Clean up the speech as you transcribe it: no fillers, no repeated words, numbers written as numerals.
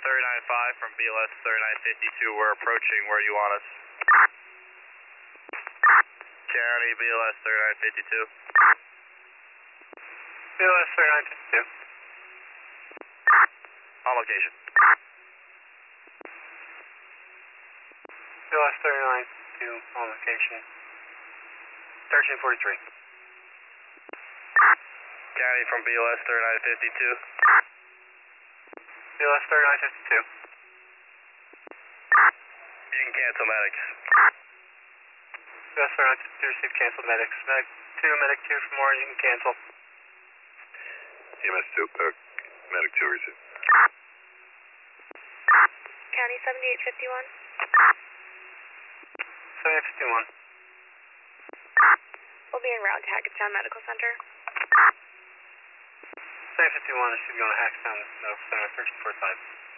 395 from BLS 3952. We're approaching where you want us. County BLS 3952. BLS 3952. On location. BLS 3952 on location. 1343. County from BLS 3952. BLS 3952. You can cancel medics. BLS 3952 received canceled medics. Medic 2, Medic 2 for more, you can cancel. EMS 2, Medic 2 received. County 7851. 7851. We'll be en route to Hackettstown Medical Center. 7851 should be going to Hackettstown Medical Center, 1345.